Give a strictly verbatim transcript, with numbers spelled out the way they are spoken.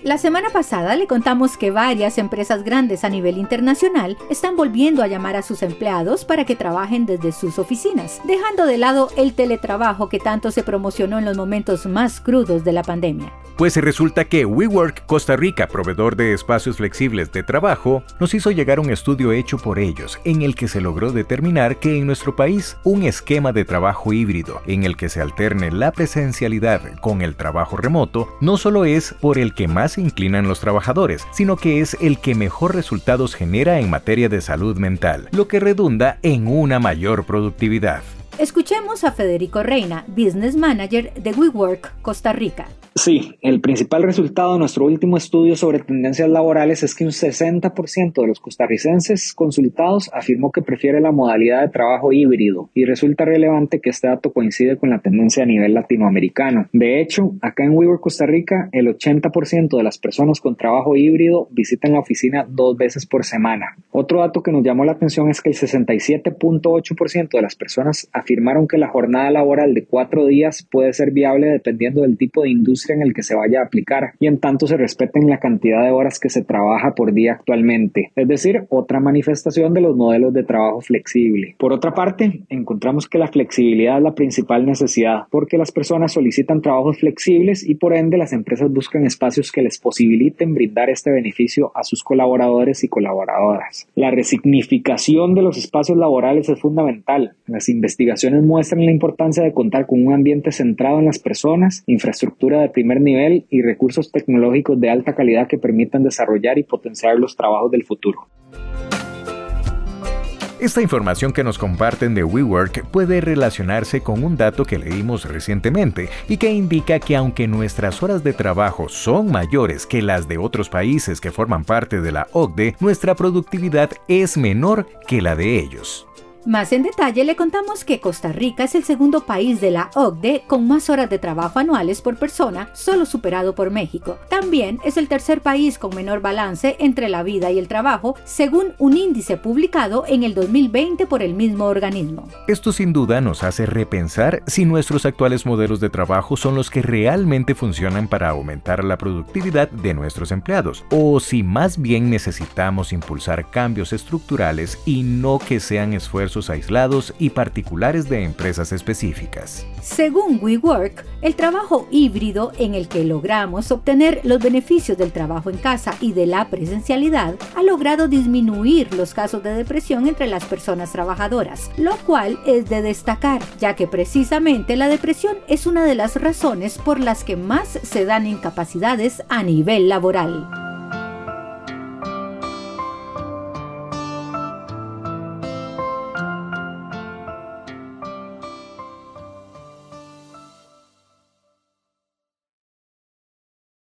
La semana pasada le contamos que varias empresas grandes a nivel internacional están volviendo a llamar a sus empleados para que trabajen desde sus oficinas, dejando de lado el teletrabajo que tanto se promocionó en los momentos más crudos de la pandemia. Pues resulta que WeWork Costa Rica, proveedor de espacios flexibles de trabajo, nos hizo llegar un estudio hecho por ellos, en el que se logró determinar que en nuestro país un esquema de trabajo híbrido, en el que se alterne la presencialidad con el trabajo remoto, no solo es por el que más se inclinan los trabajadores, sino que es el que mejor resultados genera en materia de salud mental, lo que redunda en una mayor productividad. Escuchemos a Federico Reina, Business Manager de WeWork Costa Rica. Sí, el principal resultado de nuestro último estudio sobre tendencias laborales es que un sesenta por ciento de los costarricenses consultados afirmó que prefiere la modalidad de trabajo híbrido, y resulta relevante que este dato coincide con la tendencia a nivel latinoamericano. De hecho, acá en WeWork Costa Rica, el ochenta por ciento de las personas con trabajo híbrido visitan la oficina dos veces por semana. Otro dato que nos llamó la atención es que el sesenta y siete punto ocho por ciento de las personas afirmaron que la jornada laboral de cuatro días puede ser viable dependiendo del tipo de industria en el que se vaya a aplicar, y en tanto se respeten la cantidad de horas que se trabaja por día actualmente, es decir, otra manifestación de los modelos de trabajo flexible. Por otra parte, encontramos que la flexibilidad es la principal necesidad, porque las personas solicitan trabajos flexibles y por ende las empresas buscan espacios que les posibiliten brindar este beneficio a sus colaboradores y colaboradoras. La resignificación de los espacios laborales es fundamental. Las investigaciones muestran la importancia de contar con un ambiente centrado en las personas, infraestructura de primer nivel y recursos tecnológicos de alta calidad que permitan desarrollar y potenciar los trabajos del futuro. Esta información que nos comparten de WeWork puede relacionarse con un dato que leímos recientemente y que indica que aunque nuestras horas de trabajo son mayores que las de otros países que forman parte de la O C D E, nuestra productividad es menor que la de ellos. Más en detalle le contamos que Costa Rica es el segundo país de la O C D E con más horas de trabajo anuales por persona, solo superado por México. También es el tercer país con menor balance entre la vida y el trabajo, según un índice publicado en el dos mil veinte por el mismo organismo. Esto sin duda nos hace repensar si nuestros actuales modelos de trabajo son los que realmente funcionan para aumentar la productividad de nuestros empleados, o si más bien necesitamos impulsar cambios estructurales y no que sean esfuerzos aislados y particulares de empresas específicas. Según WeWork, el trabajo híbrido en el que logramos obtener los beneficios del trabajo en casa y de la presencialidad ha logrado disminuir los casos de depresión entre las personas trabajadoras, lo cual es de destacar, ya que precisamente la depresión es una de las razones por las que más se dan incapacidades a nivel laboral.